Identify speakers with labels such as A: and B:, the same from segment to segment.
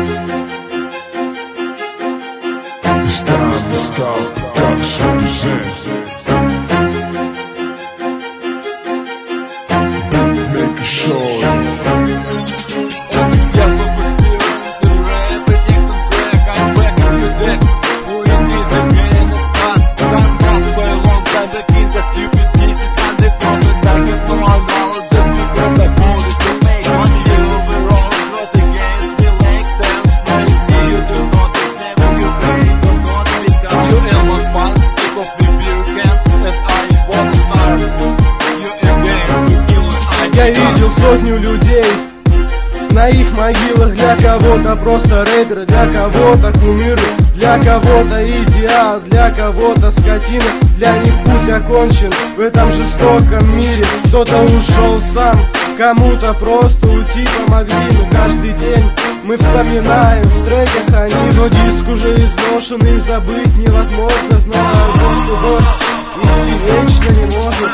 A: Stop, production present. Make sure.
B: Я видел сотню людей на их могилах. Для кого-то просто рэпер, для кого-то кумиры, для кого-то идеал, для кого-то скотина. Для них путь окончен в этом жестоком мире. Кто-то ушел сам, кому-то просто уйти помогли. Но каждый день мы вспоминаем в треках они. Но диск уже изношен, и забыть невозможно. Знаю то, что дождь идти вечно не может.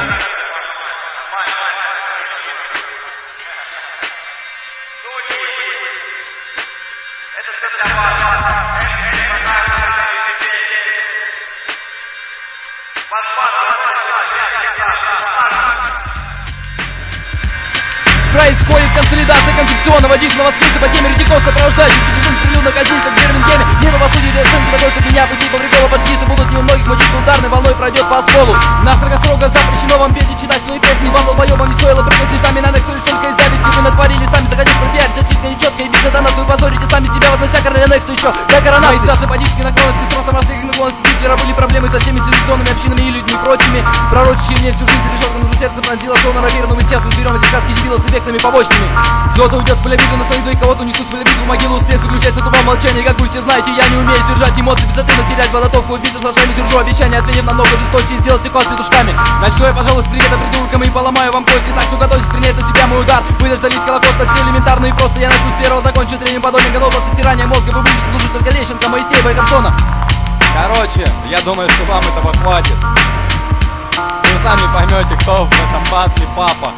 C: Происходит консолидация концепционного дисного списка по теме ретиков, сопровождающих пятижин прилюдно казней, как в Бирмингеме. Не правосудие для оценки того, чтобы меня пусть по приколу почти будут не у многих, но диск ударной волной пройдет по сволу. Настрого строго запрещено вам петь и читать свои песни. Вам, долбоебам, не стоило прыгать здесь сами на Next, лишь только из зависти вы натворили сами. Захотите пропиарить, чисто нечетко и без за нас вы позорите сами себя, вознося короля Next еще до коронации. Мои саподические наклонности с ростом растительных наклонностей Гитлера были проблемы со всеми цивилизационными общинами и людьми прочими. Пророчащие мне всю жизнь решетком на сердце пронзило словно равир. Но мы сейчас разберем эти сказки дебилов с эффектными побочными. Кто-то уйдет с поля битвы на свою и кого-то унесут с поля битвы в могилу. Успех заключается в тупом молчании. Как вы все знаете, я не умею сдержать эмоции без ответа, терять подготовку, убийцу с ложами держу обещание, ответив намного жесточе и сделать секунд с петушками. Начну я, пожалуй, с привета придуркам и поломаю вам кости. Так что готовьтесь принять на себя мой удар. Вы дождались Холокоста, все элементарно и просто. Я начну с первого, закончу третьим подобием годов со стирания мозга. Вы будете слушать только Лещенко, Моисеева и Кобзона. Короче, я думаю, что вам этого хватит. Вы сами поймете, кто в этом батле папа.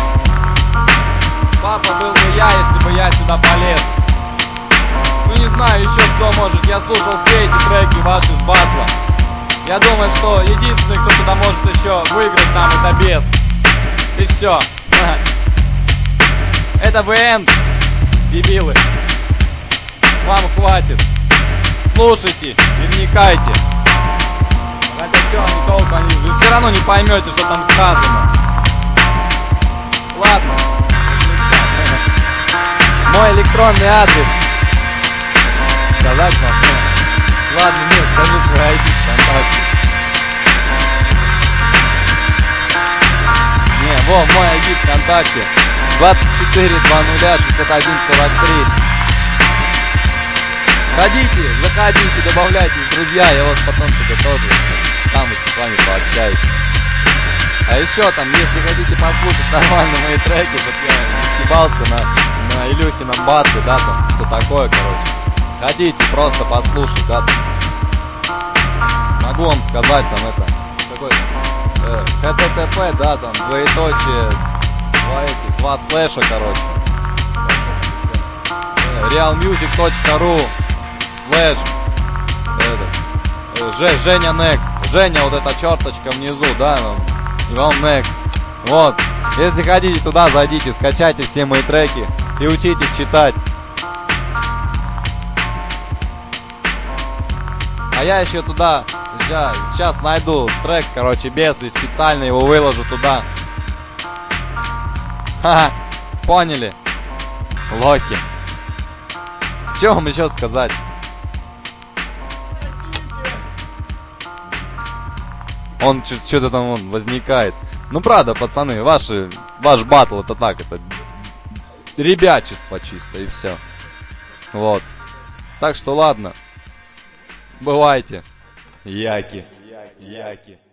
C: Папа был бы я, если бы я сюда полез. Ну не знаю еще кто может. Я слушал все эти треки ваши с батла. Я думаю, что единственный, кто туда может еще выиграть нам, это Бес. И все. Это ВН, дебилы. Вам хватит. Слушайте и вникайте. Хотя что они толком, вы все равно не поймете, что там сказано. Ладно. Мой электронный адрес. Сказать вам? Ладно, нет, скажу свой ID ВКонтакте. Не, во, мой ID ВКонтакте. 24206143. Ходите, заходите, добавляйтесь, друзья. Я вас потом туда тоже. Там еще с вами пообщаюсь. А еще там, если хотите послушать нормально мои треки, вот я ебался на Илюхином батле, да, там все такое, короче. Хотите просто послушать, да, там. Могу вам сказать, там это, какой http, да, там, двоеточие, два слэша, короче. realmusic.ru слэш Женя Next. Женя, вот эта черточка внизу, да, и вам Next. Вот, если хотите туда, зайдите, скачайте все мои треки и учитесь читать. А я еще туда сейчас найду трек, короче, Бес, и специально его выложу туда. Ха-ха, поняли? Лохи. Что вам еще сказать? Он что-то там возникает. Ну правда, пацаны, ваш батл это так, это ребячество чисто и все. Вот. Так что ладно. Бывайте. Яки.